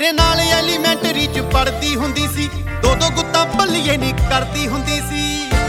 ਮੇਰੇ ਨਾਲ ਐਲੀਮੈਂਟਰੀ ਚ ਪੜਦੀ ਹੁੰਦੀ ਸੀ, ਦੋ ਦੋ ਗੁੱਤਾਂ ਭੱਲੀਏ ਨੀ ਕਰਦੀ ਹੁੰਦੀ ਸੀ।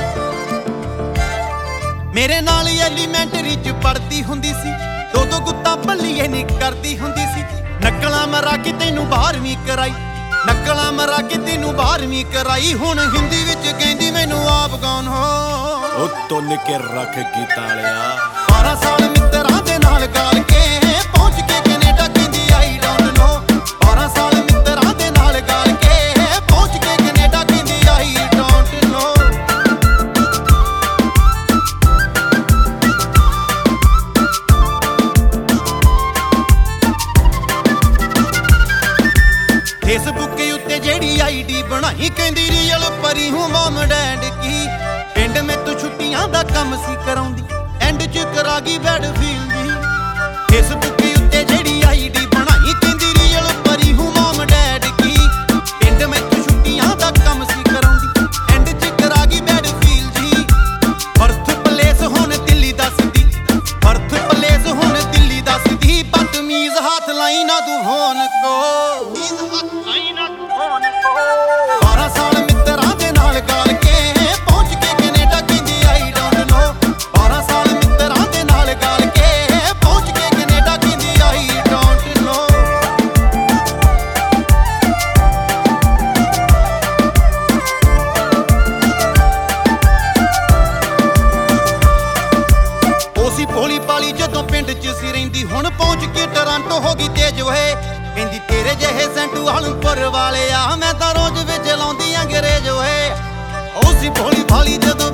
ਮੇਰੇ ਨਾਲ ਐਲੀਮੈਂਟਰੀ ਚ ਪੜਦੀ ਹੁੰਦੀ ਸੀ, ਦੋ ਦੋ ਗੁੱਤਾਂ ਭੱਲੀਏ ਨੀ ਕਰਦੀ ਹੁੰਦੀ ਸੀ। ਨਕਲਾਂ ਮਰਾ ਕੇ ਤੈਨੂੰ 12ਵੀਂ ਕਰਾਈ, ਨਕਲਾਂ ਮਰਾ ਕੇ ਤੈਨੂੰ 12ਵੀਂ ਕਰਾਈ। ਹੁਣ ਹਿੰਦੀ ਵਿੱਚ ਕਹਿੰਦੀ ਮੈਨੂੰ ਆਪ ਗਾਉਣ ਹੋ। ਉਹ ਤੁੰਨ ਕੇ ਰੱਖ ਗੀਤਾਂ ਵਾਲਿਆ 12 ਸਾਲ ਮਿੱਤਰਾਂ ਦੇ ਨਾਲ ਗਾਲ ਕੇ ਪਹੁੰਚ ਕੇ ਕੈਨੇਡਾ ਕਹਿੰਦੀ ਆਈ ਡੋਂਟ ਨੋ। 12 ਸਾਲ ਮਿੱਤਰਾਂ ਦੇ ਨਾਲ ਗਾਲ ਕੇ ਪਹੁੰਚ ਕੇ ਕੈਨੇਡਾ ਕਹਿੰਦੀ ਆਈ ਡੋਂਟ ਨੋ। ਫੇਸਬੁੱਕ ਉੱਤੇ ਜਿਹੜੀ ਆਈਡੀ ਬਣਾਈ ਕਹਿੰਦੀ ਰੀਅਲ ਪਰੀ ਹੂੰ ਮਮ ਡੈਡ ਕੀ। ਪਿੰਡ ਮੈਥੋਂ ਛੁੱਟੀਆਂ ਦਾ ਕੰਮ ਸੀ ਕਰਾਉਂਦੀ, ਐਂਡ ਚ ਕਰਾ ਗਈ ਬੈਡ ਫੀਲ ਦੀ। ਫੇਸਬੁੱਕ ਉੱਤੇ ਜਿਹੜੀ ਆਈਡੀ ਬਣਾਈ ਕਹਿੰਦੀ ਰੀਅਲ ਪਰੀ ਹੂੰ ਮਮ ਡੈਡ ਕੀ। ਪਿੰਡ ਮੈਥੋਂ ਛੁੱਟੀਆਂ ਦਾ ਕੰਮ ਸੀ ਕਰਾਉਂਦੀ, ਐਂਡ ਚ ਕਰਾ ਗਈ ਬੈਡ ਫੀਲ ਜੀ। ਬਰਥ ਪਲੇਸ ਹੁਣ ਦਿੱਲੀ ਦੱਸਦੀ, ਬਰਥ ਪਲੇਸ ਹੁਣ ਦਿੱਲੀ ਦੱਸਦੀ। ਬਦਤਮੀਜ਼ ਹੱਥ ਲਾਈ ਨਾ ਤੂੰ ਫੋਨ ਕੋ। 12 ਸਾਲ ਮਿੱਤਰਾਂ ਦੇ ਨਾਲ ਗਾਲ ਕੇ ਪਹੁੰਚ ਕੇ ਕੈਨੇਡਾ ਕਹਿੰਦੀ ਆਈ ਡੋਂਟ ਨੋ। 12 ਸਾਲ ਮਿੱਤਰਾਂ ਦੇ ਨਾਲ ਗਾਲ ਕੇ ਪਹੁੰਚ ਕੇ ਕੈਨੇਡਾ ਕਹਿੰਦੀ ਆਈ ਡੋਂਟ ਨੋ। ਉਹ ਸੀ ਭੋਲੀ ਪਾਲੀ ਜਦੋਂ ਪਿੰਡ 'ਚ ਸੀ ਰਹਿੰਦੀ, ਹੁਣ ਪਹੁੰਚ ਕੇ ਟੋਰਾਂਟੋ ਹੋ ਗਈ ਤੇਜ ਓਏ। ਕਹਿੰਦੀ ਤੇਰੇ ਜਿਹੇ ਸੈਂਟੂ ਆਲਮਪੁਰ ਵਾਲੇ ਆ, ਮੈਂ ਤਾਂ ਰੋਜ਼ ਵਿੱਚ ਲਾਉਂਦੀ ਅੰਗਰੇਜ਼ ਓਏ। ਉਹ ਸੀ ਭੋਲੀ ਭਾਲੀ ਜਦੋਂ